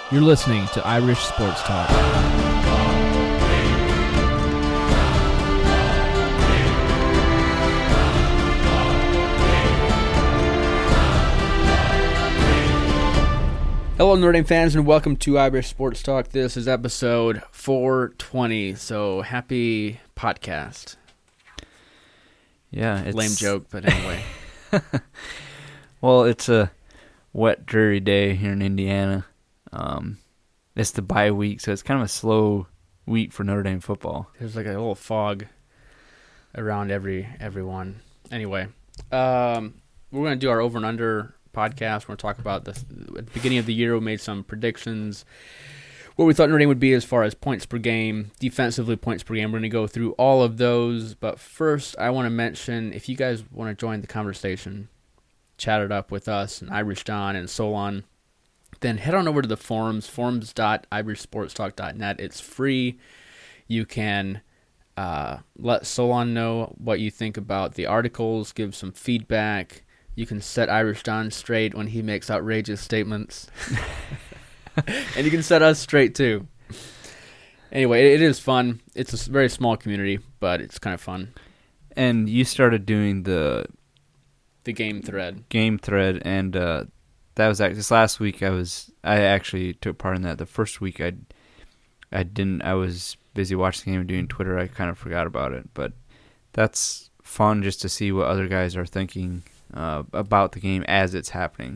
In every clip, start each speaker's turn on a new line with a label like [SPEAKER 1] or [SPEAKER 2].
[SPEAKER 1] You're listening to Irish Sports Talk. Hello, Notre Dame fans, and welcome to Irish Sports Talk. This is episode 420, so happy podcast.
[SPEAKER 2] Yeah, it's...
[SPEAKER 1] Lame joke, but anyway.
[SPEAKER 2] Well, it's a wet, dreary day here in Indiana. It's the bye week, so it's kind of a slow week for Notre Dame football.
[SPEAKER 1] There's like a little fog around everyone. Anyway, we're going to do our over and under podcast. We're going to talk about at the beginning of the year. We made some predictions, what we thought Notre Dame would be as far as points per game, defensively points per game. We're going to go through all of those. But first, I want to mention, if you guys want to join the conversation, chat it up with us and Irish Don and Solon, then head on over to the forums, forums.irishsportstalk.net. It's free. You can let Solon know what you think about the articles, give some feedback. You can set Irish Don straight when he makes outrageous statements. And you can set us straight, too. Anyway, it is fun. It's a very small community, but it's kind of fun.
[SPEAKER 2] And you started doing the
[SPEAKER 1] game thread.
[SPEAKER 2] And that was this last week. I actually took part in that. The first week I didn't. I was busy watching the game and doing Twitter. I kind of forgot about it. But that's fun just to see what other guys are thinking about the game as it's happening.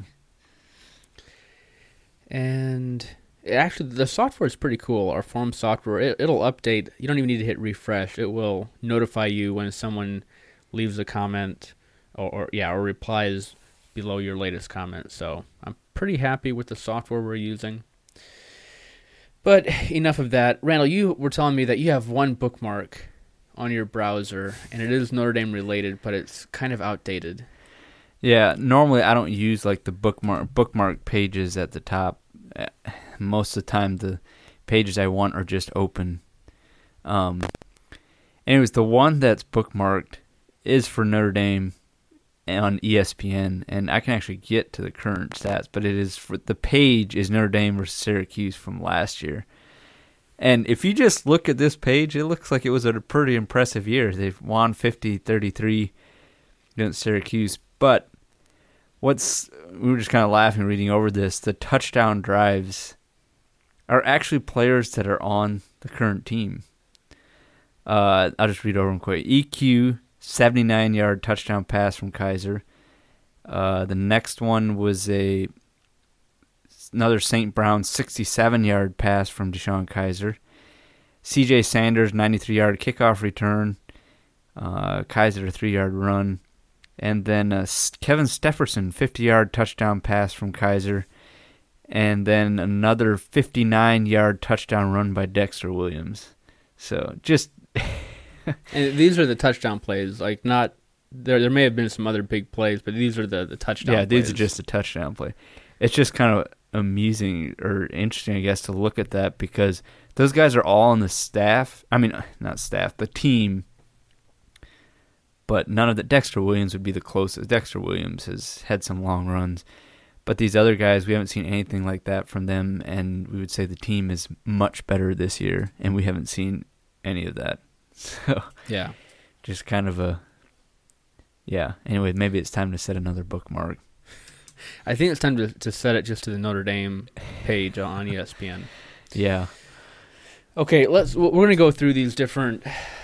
[SPEAKER 2] And
[SPEAKER 1] actually, the software is pretty cool. Our forum software, it'll update. You don't even need to hit refresh. It will notify you when someone leaves a comment or replies below your latest comment. So I'm pretty happy with the software we're using. But enough of that. Randall, you were telling me that you have one bookmark on your browser, and it is Notre Dame related, but it's kind of outdated.
[SPEAKER 2] Yeah, normally I don't use like the bookmark pages at the top. Most of the time the pages I want are just open. Anyways, the one that's bookmarked is for Notre Dame on ESPN, and I can actually get to the current stats, but the page is Notre Dame versus Syracuse from last year. And if you just look at this page, it looks like it was a pretty impressive year. They've won 50-33 against Syracuse, but we were just kind of laughing reading over this. The touchdown drives are actually players that are on the current team. I'll just read over them quick. EQ, 79-yard touchdown pass from Kaiser. The next one was another St. Brown 67-yard pass from Deshaun Kaiser. C.J. Sanders, 93-yard kickoff return. Kaiser, a 3-yard run. And then Kevin Stefferson, 50-yard touchdown pass from Kaiser. And then another 59-yard touchdown run by Dexter Williams. So just...
[SPEAKER 1] And these are the touchdown plays. Like, not... There may have been some other big plays, but these are the touchdown plays.
[SPEAKER 2] Yeah, these are just the touchdown play. It's just kind of amusing or interesting, I guess, to look at that because those guys are all on the staff. I mean, not staff, the team. But none of the Dexter Williams would be the closest. Dexter Williams has had some long runs. But these other guys, we haven't seen anything like that from them, and we would say the team is much better this year, and we haven't seen any of that. So,
[SPEAKER 1] yeah.
[SPEAKER 2] Just kind of anyway, maybe it's time to set another bookmark.
[SPEAKER 1] I think it's time to set it just to the Notre Dame page on ESPN.
[SPEAKER 2] Yeah.
[SPEAKER 1] Okay, we're going to go through these different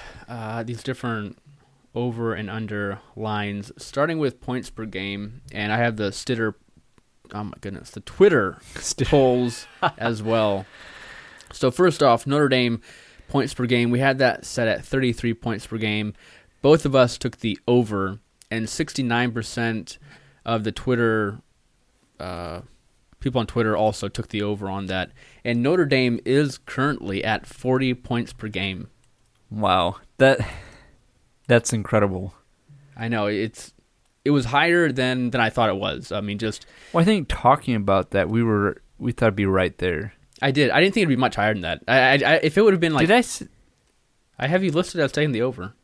[SPEAKER 1] over and under lines, starting with points per game, and I have the the Twitter polls as well. So first off, Notre Dame points per game, we had that set at 33 points per game. Both of us took the over, and 69% of the Twitter people on Twitter also took the over on that. And Notre Dame is currently at 40 points per game.
[SPEAKER 2] Wow, that's incredible.
[SPEAKER 1] I know it was higher than I thought it was. I mean,
[SPEAKER 2] Well, I think talking about that, we thought it'd be right there.
[SPEAKER 1] I did. I didn't think it'd be much higher than that. I if it would have been like, I have you listed as taking the over.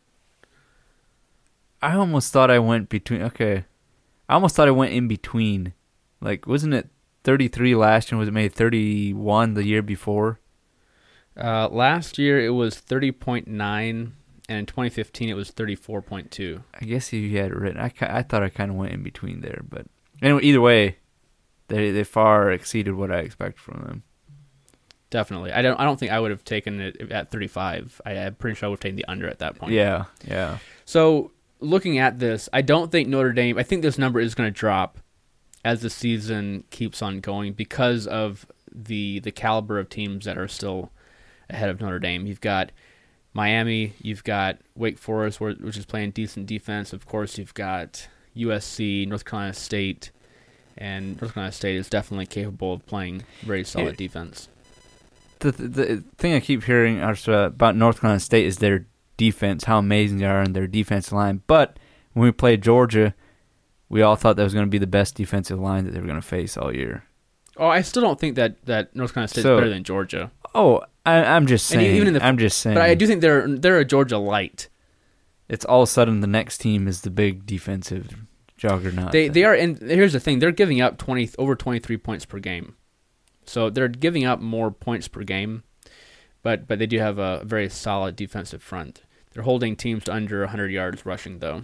[SPEAKER 2] I almost thought I went between. Okay, I almost thought I went in between. Like, wasn't it 33 last year. Was it made 31 the year before?
[SPEAKER 1] Last year it was 30.9, and in 2015 it was 34.2.
[SPEAKER 2] I guess you had it written. I thought I kind of went in between there, but anyway, either way, they far exceeded what I expected from them.
[SPEAKER 1] Definitely. I don't think I would have taken it at 35. I'm pretty sure I would have taken the under at that point.
[SPEAKER 2] Yeah.
[SPEAKER 1] So looking at this, I don't think Notre Dame. I think this number is going to drop as the season keeps on going because of the caliber of teams that are still ahead of Notre Dame. You've got Miami, you've got Wake Forest, which is playing decent defense. Of course, you've got USC, North Carolina State, and North Carolina State is definitely capable of playing very solid defense.
[SPEAKER 2] The thing I keep hearing about North Carolina State is their defense, how amazing they are in their defensive line. But when we played Georgia, we all thought that was going to be the best defensive line that they were going to face all year.
[SPEAKER 1] Oh, I still don't think that North Carolina State is better than Georgia.
[SPEAKER 2] Oh, I'm just saying. I'm just saying.
[SPEAKER 1] But I do think they're a Georgia light.
[SPEAKER 2] It's all of a sudden the next team is the big defensive juggernaut.
[SPEAKER 1] They are, and here's the thing: they're giving up over 23 points per game. So they're giving up more points per game, but they do have a very solid defensive front. They're holding teams to under 100 yards rushing, though.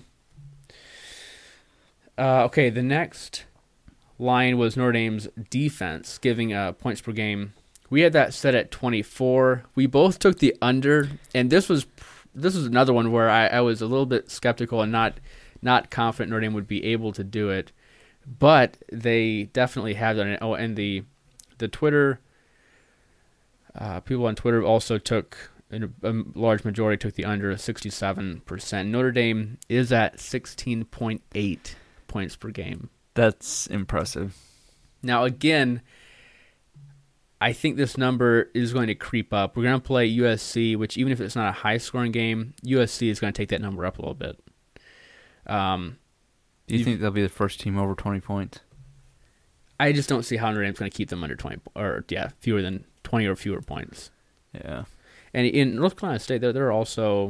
[SPEAKER 1] Okay, the next line was Notre Dame's defense, giving points per game. We had that set at 24. We both took the under, and this was another one where I was a little bit skeptical and not confident Notre Dame would be able to do it, but they definitely have done it. Oh, and the Twitter people on Twitter also took a large majority took the under 67%. Notre Dame is at 16.8 points per game.
[SPEAKER 2] That's impressive.
[SPEAKER 1] Now again, I think this number is going to creep up. We're going to play USC, which even if it's not a high-scoring game, USC is going to take that number up a little bit.
[SPEAKER 2] Do you think they'll be the first team over 20 points?
[SPEAKER 1] I just don't see how Notre Dame's going to keep them under 20, fewer than 20 or fewer points.
[SPEAKER 2] Yeah.
[SPEAKER 1] And in North Carolina State, they're one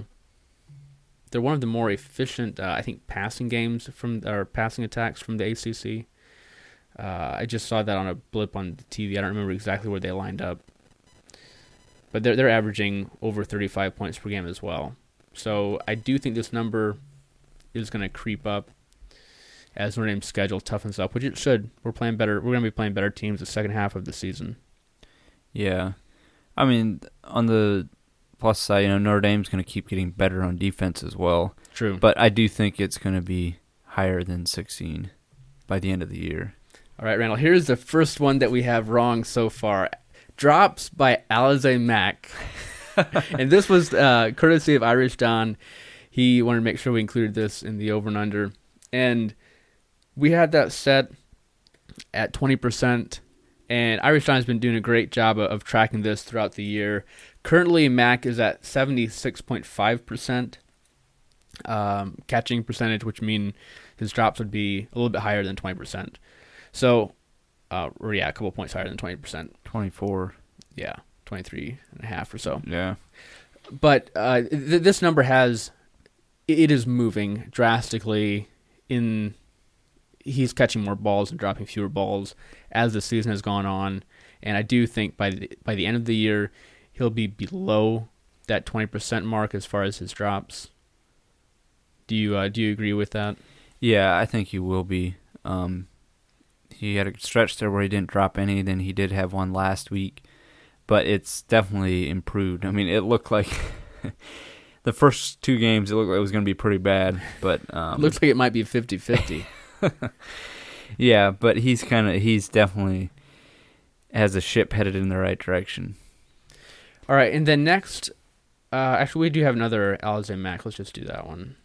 [SPEAKER 1] of the more efficient, I think, passing attacks from the ACC. I just saw that on a blip on the TV. I don't remember exactly where they lined up, but they're averaging over 35 points per game as well. So I do think this number is going to creep up as Notre Dame's schedule toughens up, which it should. We're playing better. We're going to be playing better teams the second half of the season.
[SPEAKER 2] Yeah, I mean, on the plus side, Notre Dame's going to keep getting better on defense as well.
[SPEAKER 1] True,
[SPEAKER 2] but I do think it's going to be higher than 16 by the end of the year.
[SPEAKER 1] All right, Randall, here's the first one that we have wrong so far. Drops by Alize Mack. And this was courtesy of Irish Don. He wanted to make sure we included this in the over and under. And we had that set at 20%. And Irish Don has been doing a great job of tracking this throughout the year. Currently, Mack is at 76.5% catching percentage, which means his drops would be a little bit higher than 20%. So, a couple points higher than 20%.
[SPEAKER 2] 24.
[SPEAKER 1] Yeah, 23.5 or so.
[SPEAKER 2] Yeah.
[SPEAKER 1] But this number it is moving drastically. He's catching more balls and dropping fewer balls as the season has gone on. And I do think by the end of the year, he'll be below that 20% mark as far as his drops. Do you agree with that?
[SPEAKER 2] Yeah, I think he will be. He had a stretch there where he didn't drop any. Then he did have one last week, but it's definitely improved. I mean, it looked like the first two games, it looked like it was going to be pretty bad, but
[SPEAKER 1] it looks like it might be 50-50.
[SPEAKER 2] Yeah, but he's definitely has a ship headed in the right direction.
[SPEAKER 1] All right, and then next, actually, we do have another Alize Mack. Let's just do that one.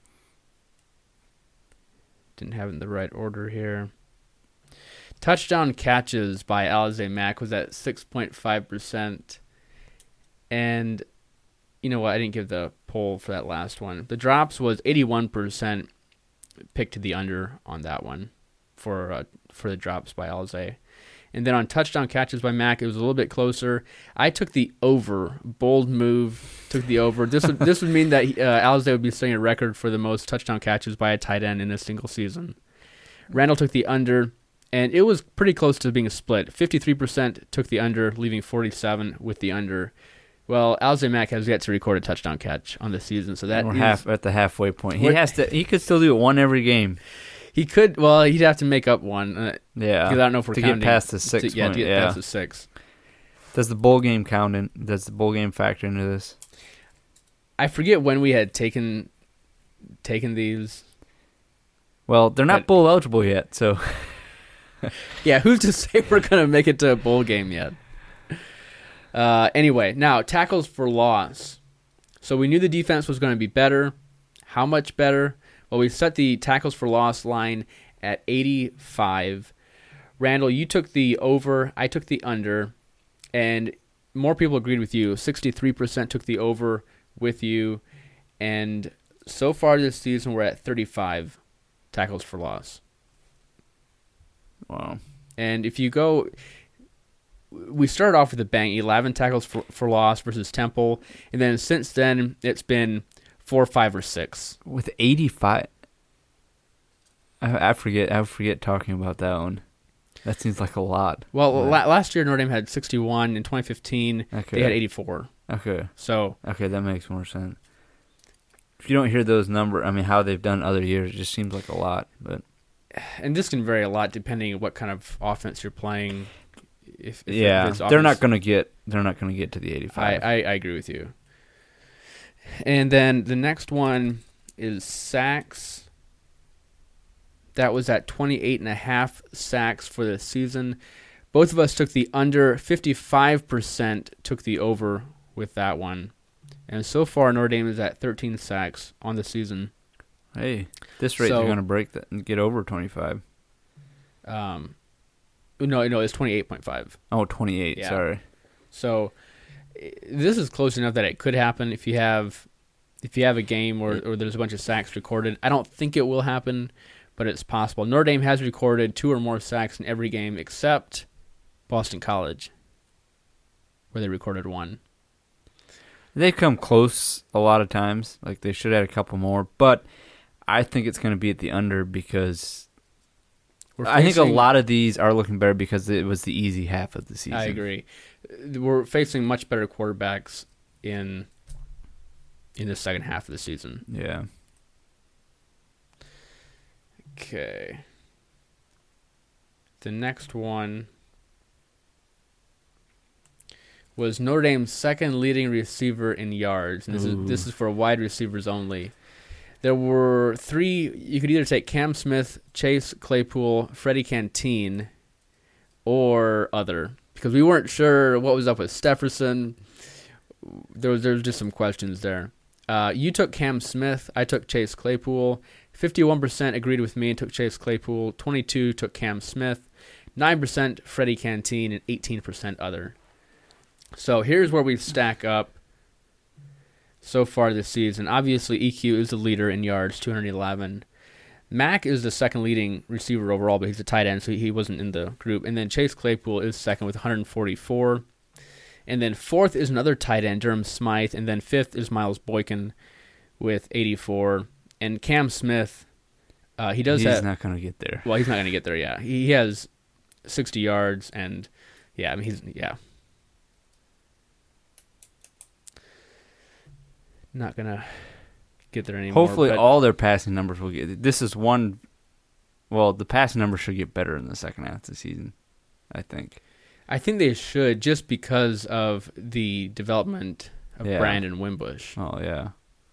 [SPEAKER 1] Didn't have it in the right order here. Touchdown catches by Alize Mack was at 6.5%. And you know what? I didn't give the poll for that last one. The drops was 81% picked to the under on that one for the drops by Alize. And then on touchdown catches by Mack, it was a little bit closer. I took the over. Bold move. Took the over. This would mean that Alize would be setting a record for the most touchdown catches by a tight end in a single season. Randall took the under. And it was pretty close to being a split. 53% took the under, leaving 47 with the under. Well, Alize Mack has yet to record a touchdown catch on the season, so that
[SPEAKER 2] we're at the halfway point. He could still do it one every game.
[SPEAKER 1] He could. Well, he'd have to make up one.
[SPEAKER 2] Yeah,
[SPEAKER 1] because I don't know if we're counting
[SPEAKER 2] get past the 6 point.
[SPEAKER 1] Yeah, to get past the 6.
[SPEAKER 2] Does the bowl game count in? Does the bowl game factor into this?
[SPEAKER 1] I forget when we had taken these.
[SPEAKER 2] Well, they're not bowl eligible yet, so.
[SPEAKER 1] Yeah, who's to say we're going to make it to a bowl game yet? Anyway, now, tackles for loss. So we knew the defense was going to be better. How much better? Well, we set the tackles for loss line at 85. Randall, you took the over. I took the under. And more people agreed with you. 63% took the over with you. And so far this season, we're at 35 tackles for loss.
[SPEAKER 2] Wow.
[SPEAKER 1] And if you go, we started off with a bang, 11 tackles for loss versus Temple, and then since then it's been 4, 5, or 6.
[SPEAKER 2] With 85, I forget talking about that one. That seems like a lot.
[SPEAKER 1] Well, last year Notre Dame had 61. In 2015, they had 84.
[SPEAKER 2] Okay.
[SPEAKER 1] Okay,
[SPEAKER 2] that makes more sense. If you don't hear those numbers, I mean, how they've done other years, it just seems like a lot, but.
[SPEAKER 1] And this can vary a lot depending on what kind of offense you're playing. If
[SPEAKER 2] they're not going to get to the 85.
[SPEAKER 1] I agree with you. And then the next one is sacks. That was at 28.5 sacks for the season. Both of us took the under. 55% took the over with that one. And so far, Notre Dame is at 13 sacks on the season.
[SPEAKER 2] Hey, this rate is going to break that and get over 25.
[SPEAKER 1] No, it's 28.5.
[SPEAKER 2] Oh, 28, yeah. Sorry.
[SPEAKER 1] So this is close enough that it could happen if you have a game or there's a bunch of sacks recorded. I don't think it will happen, but it's possible. Notre Dame has recorded 2 or more sacks in every game except Boston College, where they recorded 1.
[SPEAKER 2] They've come close a lot of times. Like, they should have had a couple more, but I think it's going to be at the under because I think a lot of these are looking better because it was the easy half of the season.
[SPEAKER 1] I agree. We're facing much better quarterbacks in the second half of the season.
[SPEAKER 2] Yeah.
[SPEAKER 1] Okay. The next one was Notre Dame's second leading receiver in yards. And this is for wide receivers only. There were 3. You could either take Cam Smith, Chase Claypool, Freddie Canteen, or other. Because we weren't sure what was up with Stefferson. There was just some questions there. You took Cam Smith. I took Chase Claypool. 51% agreed with me and took Chase Claypool. 22% took Cam Smith. 9% Freddie Canteen, and 18% other. So here's where we stack up so far this season. Obviously, EQ is the leader in yards, 211. Mack is the second leading receiver overall, but he's a tight end, so he wasn't in the group. And then Chase Claypool is second with 144. And then fourth is another tight end, Durham Smythe. And then fifth is Miles Boykin with 84. And Cam Smith, he's
[SPEAKER 2] not going to get there.
[SPEAKER 1] Well, he's not going to get there, yeah. He has 60 yards, and, yeah, I mean, not going to get there anymore.
[SPEAKER 2] Hopefully all their passing numbers will get... This is one... Well, the passing numbers should get better in the second half of the season, I think.
[SPEAKER 1] I think they should just because of the development of Brandon Wimbush.
[SPEAKER 2] Oh, yeah.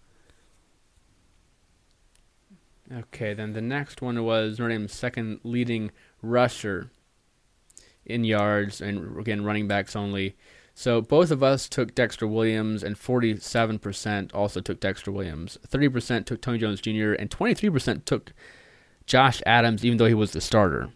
[SPEAKER 1] Okay, then the next one was Notre Dame's second leading rusher in yards, and again, running backs only. So both of us took Dexter Williams, and 47% also took Dexter Williams. 30% took Tony Jones Jr., and 23% took Josh Adams, even though he was the starter.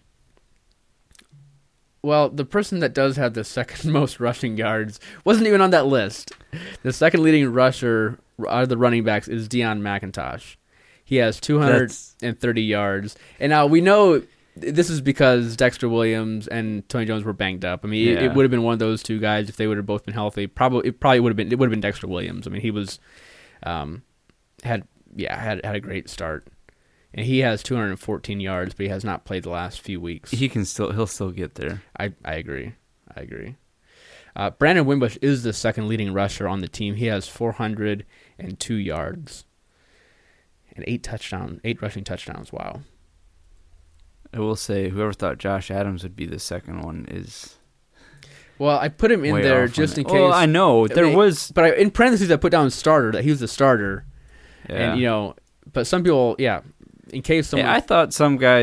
[SPEAKER 1] Well, the person that does have the second most rushing yards wasn't even on that list. The second leading rusher out of the running backs is Deion McIntosh. He has 230 yards. And now we know this is because Dexter Williams and Tony Jones were banged up. I mean, it would have been one of those two guys if they would have both been healthy. It would have been Dexter Williams. I mean, he was had a great start. And he has 214 yards, but he has not played the last few weeks.
[SPEAKER 2] He'll still get there.
[SPEAKER 1] I agree. Brandon Wimbush is the second leading rusher on the team. He has 402 yards and 8 rushing touchdowns. Wow.
[SPEAKER 2] I will say, whoever thought Josh Adams would be the second one is.
[SPEAKER 1] Well, I put him in there just in case.
[SPEAKER 2] Well, I know
[SPEAKER 1] but in parentheses I put down starter, that he was the starter.
[SPEAKER 2] Yeah.
[SPEAKER 1] And but some people, in case someone.
[SPEAKER 2] Yeah, I thought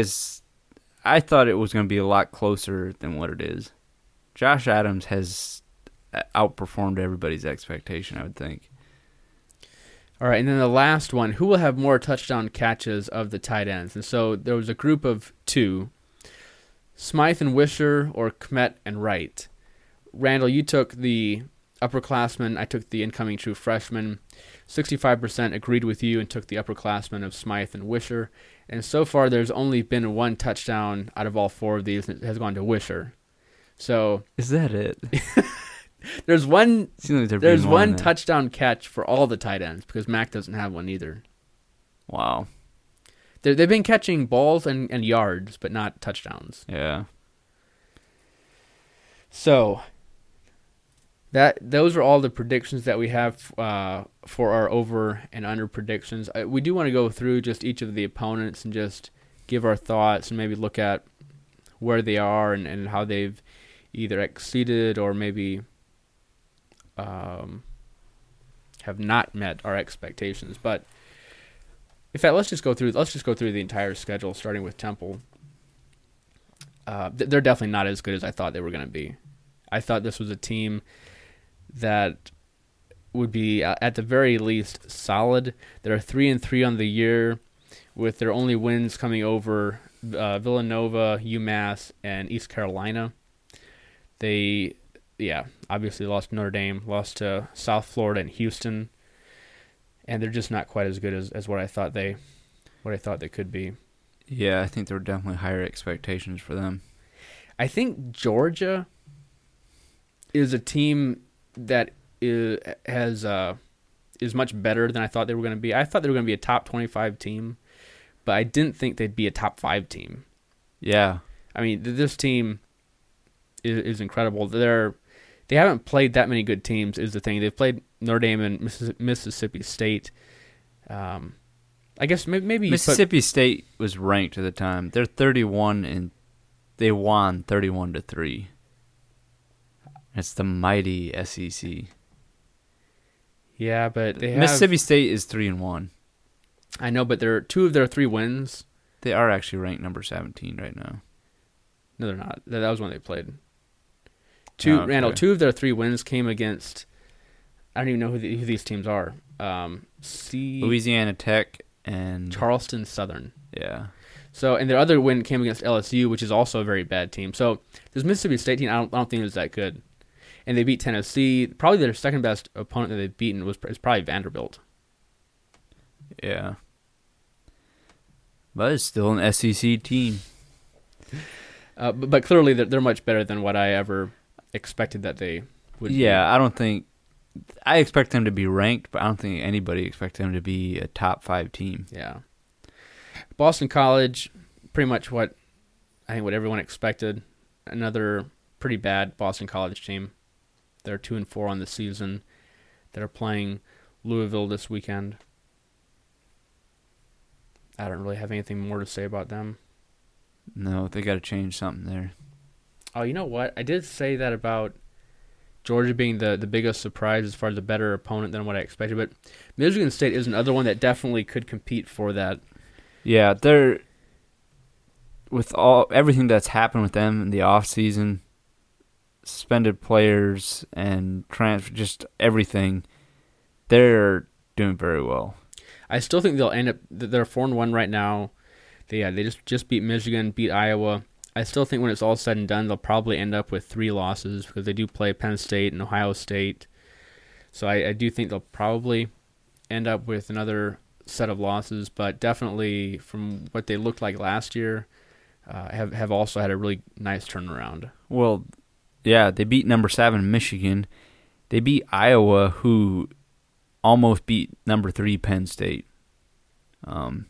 [SPEAKER 2] it was going to be a lot closer than what it is. Josh Adams has outperformed everybody's expectation, I would think.
[SPEAKER 1] All right, and then the last one, who will have more touchdown catches of the tight ends? And so there was a group of 2, Smythe and Wisher or Kmet and Wright. Randall, you took the upperclassman. I took the incoming true freshman. 65% agreed with you and took the upperclassman of Smythe and Wisher. And so far, there's only been 1 touchdown out of all 4 of these that has gone to Wisher. So
[SPEAKER 2] is that it?
[SPEAKER 1] There's one
[SPEAKER 2] one
[SPEAKER 1] touchdown catch for all the tight ends because Mac doesn't have one either.
[SPEAKER 2] Wow.
[SPEAKER 1] They've been catching balls and yards, but not touchdowns.
[SPEAKER 2] Yeah.
[SPEAKER 1] So those are all the predictions that we have for our over and under predictions. We do want to go through just each of the opponents and just give our thoughts and maybe look at where they are and how they've either exceeded or maybe have not met our expectations. But in fact, let's just go through the entire schedule, starting with Temple. They're definitely not as good as I thought they were going to be. I thought this was a team that would be at the very least solid. They're 3-3 on the year, with their only wins coming over Villanova, UMass, and East Carolina. They, obviously lost to Notre Dame, lost to South Florida and Houston, and they're just not quite as good as what I thought they could be.
[SPEAKER 2] Yeah, I think there were definitely higher expectations for them.
[SPEAKER 1] I think Georgia is a team that is much better than I thought they were going to be. I thought they were going to be a top 25 team, but I didn't think they'd be a top 5 team.
[SPEAKER 2] Yeah.
[SPEAKER 1] I mean, this team is incredible. They haven't played that many good teams is the thing. They've played Notre Dame and Mississippi State. I guess maybe
[SPEAKER 2] Mississippi State was ranked at the time. They're 31 and they won 31-3. It's the mighty SEC.
[SPEAKER 1] Yeah, but
[SPEAKER 2] Mississippi State is 3-1.
[SPEAKER 1] I know, but they're 2 of their 3 wins.
[SPEAKER 2] They are actually ranked number 17 right now.
[SPEAKER 1] No, they're not. That was when they played. Randall, 2 of their 3 wins came against. I don't even know who these teams are.
[SPEAKER 2] Louisiana Tech and
[SPEAKER 1] Charleston Southern.
[SPEAKER 2] Yeah.
[SPEAKER 1] So, and their other win came against LSU, which is also a very bad team. So, this Mississippi State team, I don't think is that good. And they beat Tennessee. Probably their second best opponent that they've beaten is probably Vanderbilt.
[SPEAKER 2] Yeah. But it's still an SEC team.
[SPEAKER 1] But clearly they're much better than what I ever expected that they would be.
[SPEAKER 2] Yeah, I expect them to be ranked, but I don't think anybody expects them to be a top 5 team.
[SPEAKER 1] Yeah. Boston College, pretty much what everyone expected. Another pretty bad Boston College team. They're 2-4 on the season. They're playing Louisville this weekend. I don't really have anything more to say about them.
[SPEAKER 2] No, they got to change something there.
[SPEAKER 1] Oh, you know what? I did say that about Georgia being the biggest surprise as far as a better opponent than what I expected, but Michigan State is another one that definitely could compete for that.
[SPEAKER 2] Yeah, they're with everything that's happened with them in the offseason, suspended players and transfer, just everything. They're doing very well.
[SPEAKER 1] I still think they'll end up. They're 4-1 right now. They just beat Michigan, beat Iowa. I still think when it's all said and done, they'll probably end up with 3 losses because they do play Penn State and Ohio State. So I do think they'll probably end up with another set of losses, but definitely from what they looked like last year, have also had a really nice turnaround.
[SPEAKER 2] Well, yeah, they beat number 7 Michigan. They beat Iowa, who almost beat number 3 Penn State.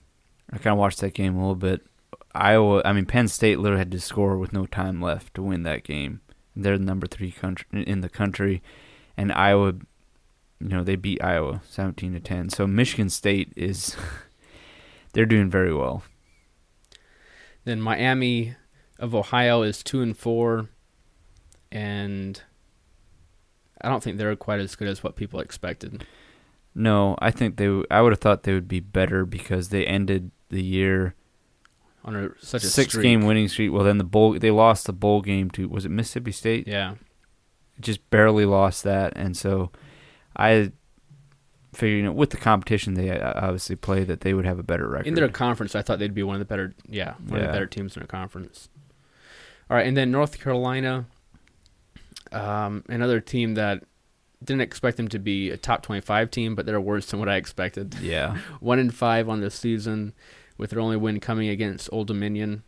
[SPEAKER 2] I kind of watched that game a little bit. Penn State literally had to score with no time left to win that game. They're the number 3 country in the country, and Iowa, they beat Iowa 17-10. So Michigan State they're doing very well.
[SPEAKER 1] Then Miami of Ohio is 2-4, and I don't think they're quite as good as what people expected.
[SPEAKER 2] No, I think I would have thought they would be better because they ended the year
[SPEAKER 1] on such a
[SPEAKER 2] 6-game winning streak. Well, then they lost the bowl game to, was it Mississippi State?
[SPEAKER 1] Yeah,
[SPEAKER 2] just barely lost that, and so I figured, with the competition they obviously play, that they would have a better record
[SPEAKER 1] in their conference. I thought they'd be one of the better, of the better teams in their conference. All right, and then North Carolina, another team that didn't expect them to be a top 25 team, but they're worse than what I expected.
[SPEAKER 2] Yeah.
[SPEAKER 1] 1-5 on the season, with their only win coming against Old Dominion.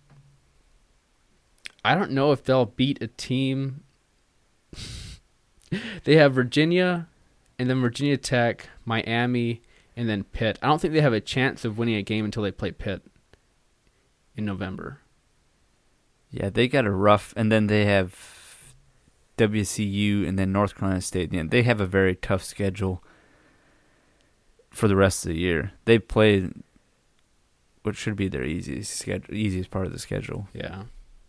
[SPEAKER 1] I don't know if they'll beat a team. They have Virginia, and then Virginia Tech, Miami, and then Pitt. I don't think they have a chance of winning a game until they play Pitt in November.
[SPEAKER 2] Yeah, they got a rough, and then they have WCU, and then North Carolina State. They have a very tough schedule for the rest of the year. They play what should be their easiest part of the schedule.
[SPEAKER 1] Yeah.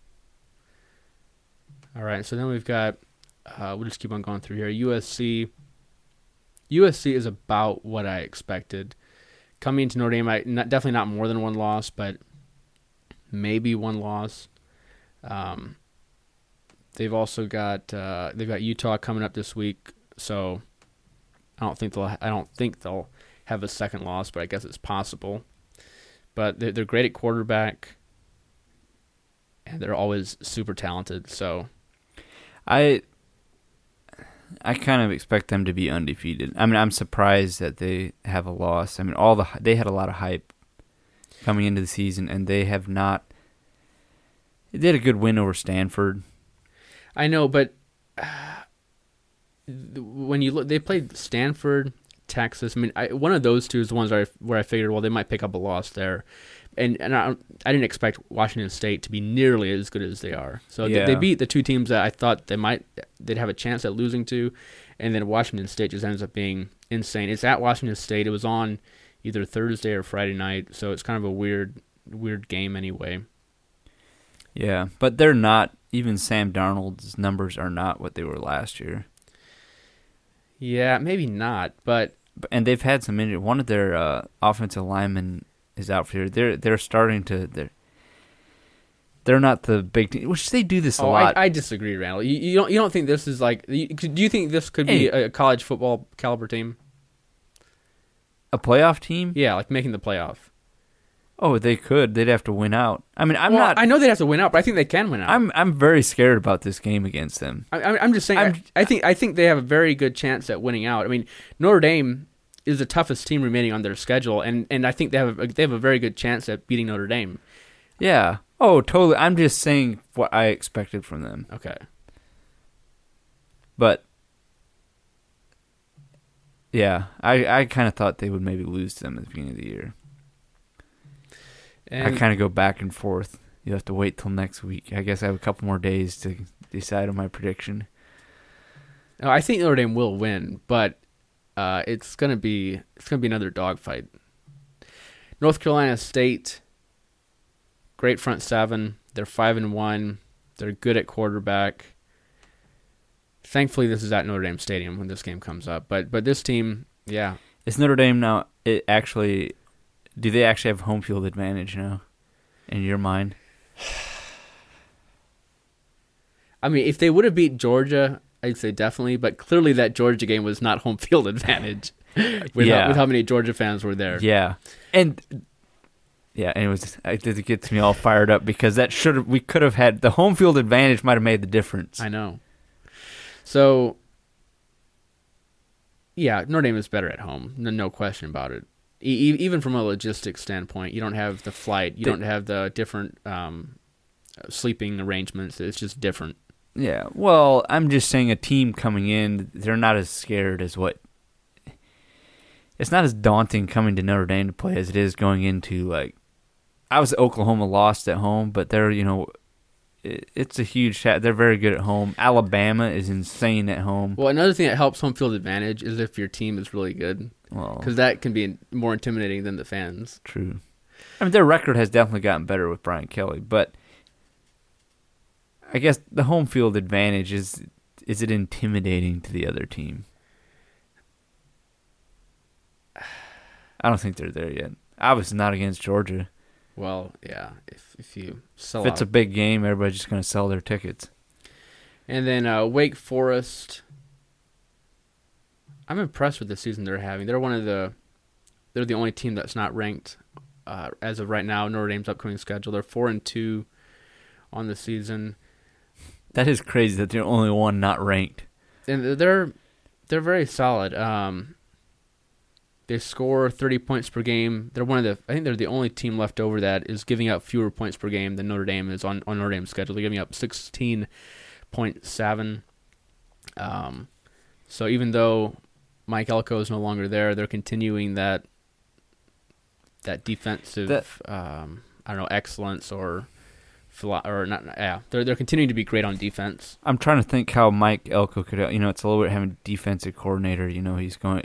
[SPEAKER 1] All right, so then we've got, we'll just keep on going through here. USC. USC is about what I expected. Coming into Notre Dame, definitely not more than one loss, but maybe one loss. They've also got Utah coming up this week, so I don't think they'll have a second loss, but I guess it's possible. But they're great at quarterback, and they're always super talented. So
[SPEAKER 2] I kind of expect them to be undefeated. I mean, I'm surprised that they have a loss. I mean, they had a lot of hype coming into the season, and they have not. They had a good win over Stanford.
[SPEAKER 1] I know, but when you look, they played Stanford, Texas. I mean, one of those two is the ones where I figured, well, they might pick up a loss there, and I didn't expect Washington State to be nearly as good as they are. So they beat the two teams that I thought they'd have a chance at losing to, and then Washington State just ends up being insane. It's at Washington State. It was on either Thursday or Friday night, so it's kind of a weird game anyway.
[SPEAKER 2] Yeah, but they're not. Even Sam Darnold's numbers are not what they were last year.
[SPEAKER 1] Yeah, maybe not,
[SPEAKER 2] and they've had some injury. One of their offensive linemen is out for here. They're starting to. They're not the big team, which they do this a lot.
[SPEAKER 1] I disagree, Randall. You don't think this is like? Do you think this could be a college football caliber team?
[SPEAKER 2] A playoff team?
[SPEAKER 1] Yeah, like making the playoff.
[SPEAKER 2] Oh, they could. They'd have to win out. I mean,
[SPEAKER 1] I know they'd have to win out, but I think they can win out.
[SPEAKER 2] I'm very scared about this game against them.
[SPEAKER 1] I'm just saying. I think they have a very good chance at winning out. I mean, Notre Dame is the toughest team remaining on their schedule, and I think they have a very good chance at beating Notre Dame.
[SPEAKER 2] Yeah. Oh, totally. I'm just saying what I expected from them.
[SPEAKER 1] Okay.
[SPEAKER 2] But yeah, I kind of thought they would maybe lose to them at the beginning of the year. And I kind of go back and forth. You have to wait till next week. I guess I have a couple more days to decide on my prediction.
[SPEAKER 1] No, I think Notre Dame will win, but it's gonna be another dogfight. North Carolina State, great front seven. They're 5-1. They're good at quarterback. Thankfully, this is at Notre Dame Stadium when this game comes up. But this team, yeah,
[SPEAKER 2] is Notre Dame now? Do they actually have home field advantage now, in your mind?
[SPEAKER 1] I mean, if they would have beat Georgia, I'd say definitely. But clearly, that Georgia game was not home field advantage with how many Georgia fans were there.
[SPEAKER 2] Yeah, and it gets me all fired up because we could have had the home field advantage. Might have made the difference.
[SPEAKER 1] I know. So, yeah, Notre Dame is better at home. No question about it. Even from a logistics standpoint, you don't have the flight, you don't have the different sleeping arrangements. It's just different.
[SPEAKER 2] Yeah, well, I'm just saying a team coming in, they're not as scared as what. it's not as daunting coming to Notre Dame to play as it is going into, like, obviously Oklahoma lost at home, but they're, it's a huge they're very good at home. Alabama is insane at home.
[SPEAKER 1] Well, another thing that helps home field advantage is if your team is really good, because that can be more intimidating than the fans.
[SPEAKER 2] True. I mean, their record has definitely gotten better with Brian Kelly, but I guess the home field advantage is it intimidating to the other team? I don't think they're there yet. Obviously not against Georgia.
[SPEAKER 1] Well, yeah, if you sell
[SPEAKER 2] if it's
[SPEAKER 1] out.
[SPEAKER 2] a big game, everybody's just going to sell their tickets.
[SPEAKER 1] And then Wake Forest, I'm impressed with the season they're having. They're the only team that's not ranked as of right now. Notre Dame's upcoming schedule. They're 4-2 on the season.
[SPEAKER 2] That is crazy that they're the only one not ranked.
[SPEAKER 1] And they're very solid. They score 30 points per game. I think they're the only team left over that is giving up fewer points per game than Notre Dame is on Notre Dame's schedule. They're giving up 16.7. So even though Mike Elko is no longer there, they're continuing that defensive excellence or not. Yeah, they're continuing to be great on defense.
[SPEAKER 2] I'm trying to think how Mike Elko could. It's a little bit having a defensive coordinator. He's going.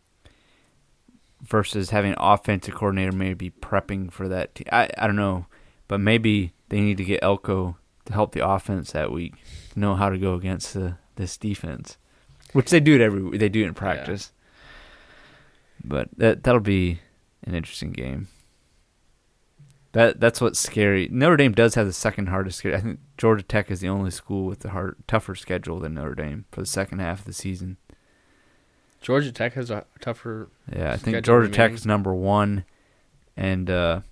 [SPEAKER 2] Versus having an offensive coordinator maybe prepping for that team. I don't know, but maybe they need to get Elko to help the offense that week to know how to go against this defense, which they do it they do it in practice. Yeah. But that'll be an interesting game. That's what's scary. Notre Dame does have the second hardest schedule. I think Georgia Tech is the only school with the tougher schedule than Notre Dame for the second half of the season.
[SPEAKER 1] Georgia Tech has a tougher.
[SPEAKER 2] Yeah, I think Georgia Tech is number 1, and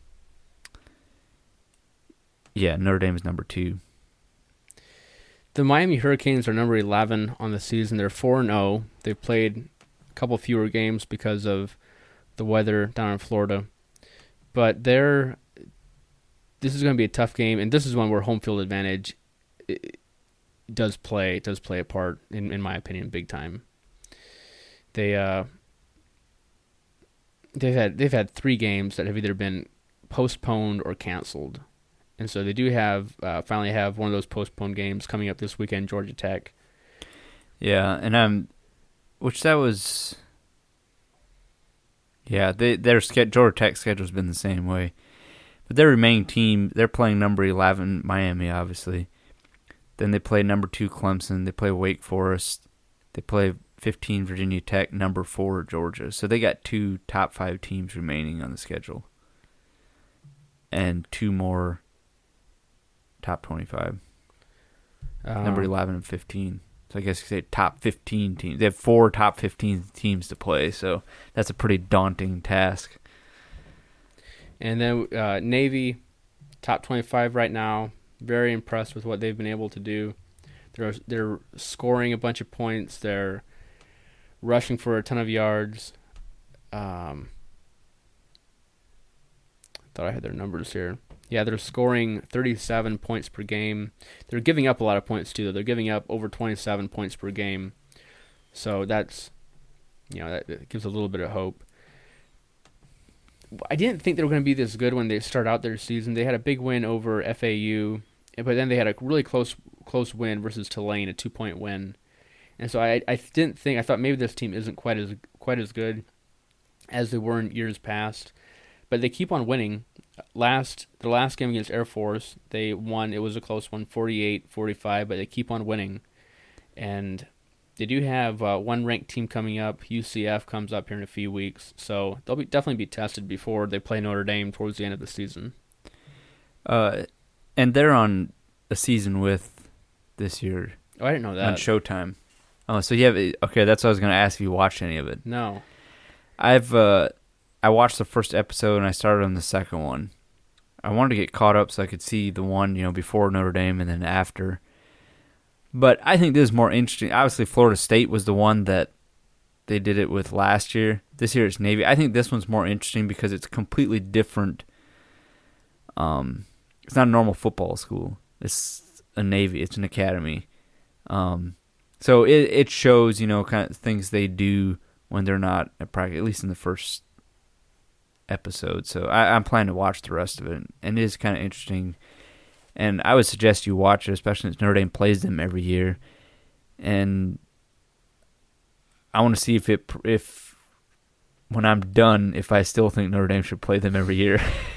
[SPEAKER 2] Notre Dame is number 2.
[SPEAKER 1] The Miami Hurricanes are number 11 on the season. They're 4-0. They've played a couple fewer games because of the weather down in Florida, but this is going to be a tough game, and this is one where home field advantage does play a part in my opinion, big time. They've had 3 games that have either been postponed or canceled, and so they do finally have one of those postponed games coming up this weekend. Georgia Tech. Yeah,
[SPEAKER 2] and their Georgia Tech schedule's been the same way, but their remaining team, they're playing number 11 Miami, obviously. Then they play number 2 Clemson. They play Wake Forest. They play 15 Virginia Tech, number 4 Georgia. So they got 2 top 5 teams remaining on the schedule. And 2 more top 25. Number 11 and 15. So I guess you could say top 15 teams. They have 4 top 15 teams to play, so that's a pretty daunting task.
[SPEAKER 1] And then Navy, top 25 right now. Very impressed with what they've been able to do. They're scoring a bunch of points. They're rushing for a ton of yards. Thought I had their numbers here. Yeah, they're scoring 37 points per game. They're giving up a lot of points too. They're giving up over 27 points per game. So that gives a little bit of hope. I didn't think they were going to be this good when they start out their season. They had a big win over FAU, but then they had a really close win versus Tulane, a 2-point win. And so I thought maybe this team isn't quite as good as they were in years past, but they keep on winning. The last game against Air Force, they won. It was a close one, 48-45, but they keep on winning. And they do have one ranked team coming up. UCF comes up here in a few weeks, so they'll definitely be tested before they play Notre Dame towards the end of the season.
[SPEAKER 2] And they're on a season with this year.
[SPEAKER 1] Oh, I didn't know that.
[SPEAKER 2] On Showtime. Oh, so you have okay? That's what I was going to ask if you watched any of it.
[SPEAKER 1] No,
[SPEAKER 2] I watched the first episode and I started on the second one. I wanted to get caught up so I could see the one before Notre Dame and then after. But I think this is more interesting. Obviously, Florida State was the one that they did it with last year. This year it's Navy. I think this one's more interesting because it's completely different. It's not a normal football school. It's a Navy. It's an academy. So it shows, kind of things they do when they're not at practice, at least in the first episode. So I'm planning to watch the rest of it, and it is kind of interesting. And I would suggest you watch it, especially since Notre Dame plays them every year. And I want to see if when I'm done, if I still think Notre Dame should play them every year.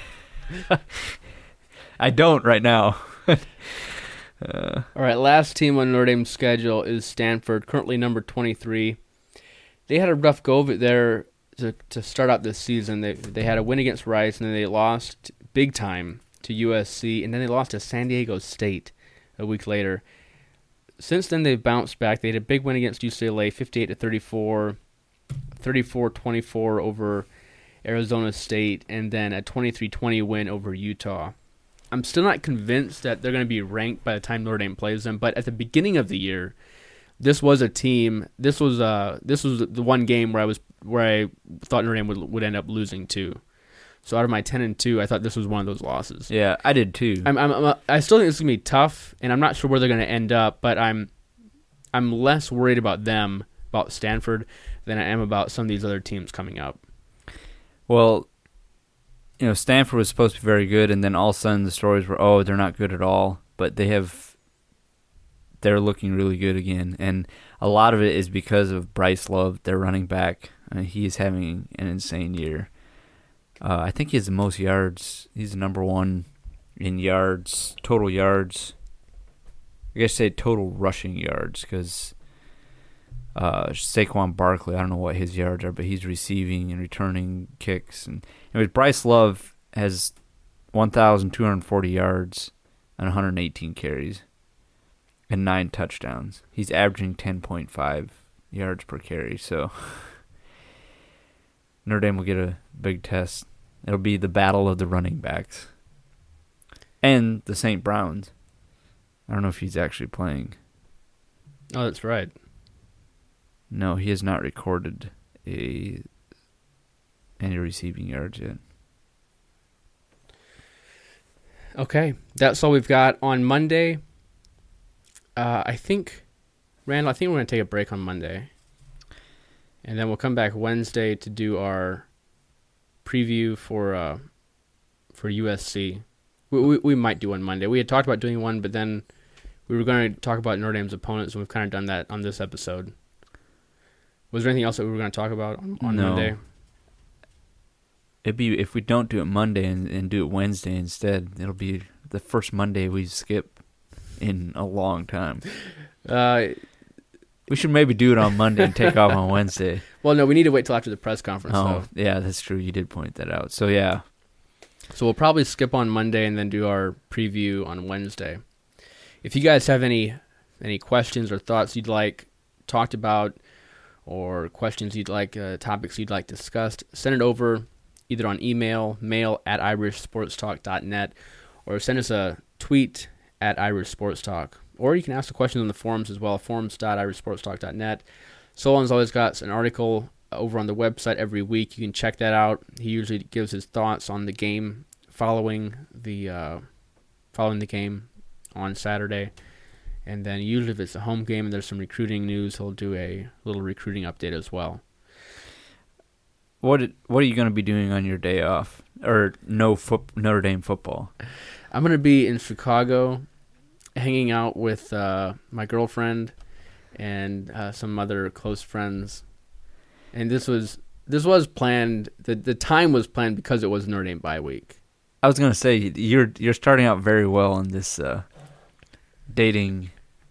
[SPEAKER 2] I don't right now.
[SPEAKER 1] All right, last team on Notre Dame's schedule is Stanford, currently number 23. They had a rough go of it there to start out this season. They had a win against Rice, and then they lost big time to USC, and then they lost to San Diego State a week later. Since then, they've bounced back. They had a big win against UCLA, 58-34, 34-24 over Arizona State, and then a 23-20 win over Utah. I'm still not convinced that they're going to be ranked by the time Notre Dame plays them, but at the beginning of the year, this was a team. This was the one game where I thought Notre Dame would end up losing to. So out of my 10-2, I thought this was one of those losses.
[SPEAKER 2] Yeah, I did too.
[SPEAKER 1] I still think it's gonna be tough, and I'm not sure where they're gonna end up. But I'm less worried about them, about Stanford, than I am about some of these other teams coming up.
[SPEAKER 2] Well, Stanford was supposed to be very good, and then all of a sudden the stories were, they're not good at all. But they're looking really good again, and a lot of it is because of Bryce Love, their running back. He is having an insane year. I think he has the most yards. He's the number one in yards, total yards. I guess say total rushing yards, because Saquon Barkley, I don't know what his yards are, but he's receiving and returning kicks. And anyways, Bryce Love has 1,240 yards and 118 carries and 9 touchdowns. He's averaging 10.5 yards per carry, so Notre Dame will get a big test. It'll be the battle of the running backs. And the St. Browns. I don't know if he's actually playing.
[SPEAKER 1] Oh, that's right.
[SPEAKER 2] No, he has not recorded any receiving yards yet.
[SPEAKER 1] Okay, that's all we've got on Monday. Randall, I think we're going to take a break on Monday. And then we'll come back Wednesday to do our preview for USC. We might do one Monday. We had talked about doing one, but then we were going to talk about Notre Dame's opponents, and we've kind of done that on this episode. Was there anything else that we were going to talk about on Monday?
[SPEAKER 2] It'd be, if we don't do it Monday and do it Wednesday instead, it'll be the first Monday we skip in a long time. We should maybe do it on Monday and take off on Wednesday.
[SPEAKER 1] Well, no, we need to wait till after the press conference, though.
[SPEAKER 2] Yeah, that's true. You did point that out. So, yeah.
[SPEAKER 1] So we'll probably skip on Monday and then do our preview on Wednesday. If you guys have any questions or thoughts you'd like talked about, or questions you'd like, topics you'd like discussed, send it over either on email, mail@irishsportstalk.net, or send us a tweet at irishsportstalk. Or you can ask the questions on the forums as well, forums.irishsportstalk.net. Solon's always got an article over on the website every week. You can check that out. He usually gives his thoughts on the game following the game on Saturday. And then usually if it's a home game and there's some recruiting news, he'll do a little recruiting update as well.
[SPEAKER 2] What are you going to be doing on your day off? Or Notre Dame football?
[SPEAKER 1] I'm going to be in Chicago hanging out with my girlfriend and some other close friends. And this was planned. The time was planned because it was Notre Dame bye week.
[SPEAKER 2] I was going to say, you're starting out very well in this dating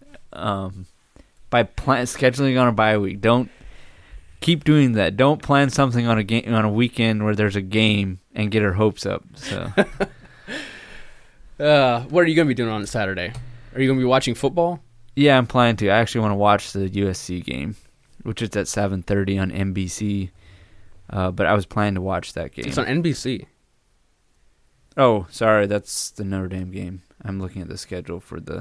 [SPEAKER 2] by scheduling on a bye week. Don't keep doing that. Don't plan something on a weekend where there's a game and get her hopes up. So,
[SPEAKER 1] what are you going to be doing on Saturday? Are you going to be watching football?
[SPEAKER 2] Yeah, I'm planning to. I actually want to watch the USC game, which is at 7:30 on NBC. But I was planning to watch that game.
[SPEAKER 1] It's on NBC.
[SPEAKER 2] Oh, sorry, that's the Notre Dame game. I'm looking at the schedule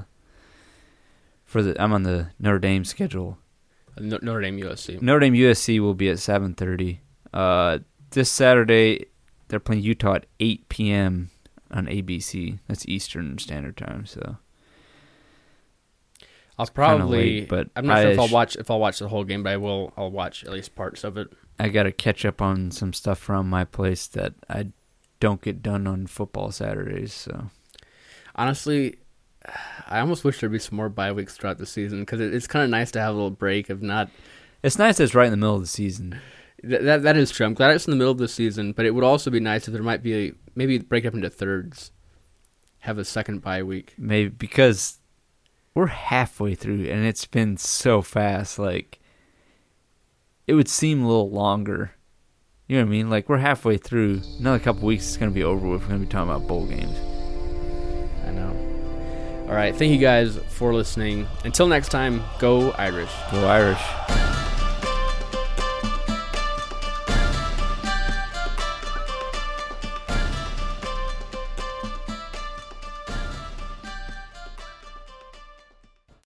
[SPEAKER 2] I'm on the Notre Dame schedule.
[SPEAKER 1] Notre Dame USC.
[SPEAKER 2] Notre Dame USC will be at 7:30. This Saturday, they're playing Utah at 8 p.m. on ABC. That's Eastern Standard Time. So
[SPEAKER 1] I'll probably.
[SPEAKER 2] Late, but
[SPEAKER 1] I'm not sure if I'll watch the whole game, but I'll watch at least parts of it.
[SPEAKER 2] I got to catch up on some stuff from my place that I don't get done on football Saturdays. So
[SPEAKER 1] honestly, I almost wish there'd be some more bye weeks throughout the season because it's kind of nice to have a little break of not.
[SPEAKER 2] It's nice that it's right in the middle of the season.
[SPEAKER 1] That is true. I'm glad it's in the middle of the season, but it would also be nice if there might be maybe break up into thirds, have a second bye week.
[SPEAKER 2] Maybe because we're halfway through and it's been so fast. Like it would seem a little longer. You know what I mean? Like we're halfway through. Another couple weeks, it's gonna be over with. We're gonna be talking about bowl games.
[SPEAKER 1] I know. All right. Thank you guys for listening. Until next time, go Irish.
[SPEAKER 2] Go Irish.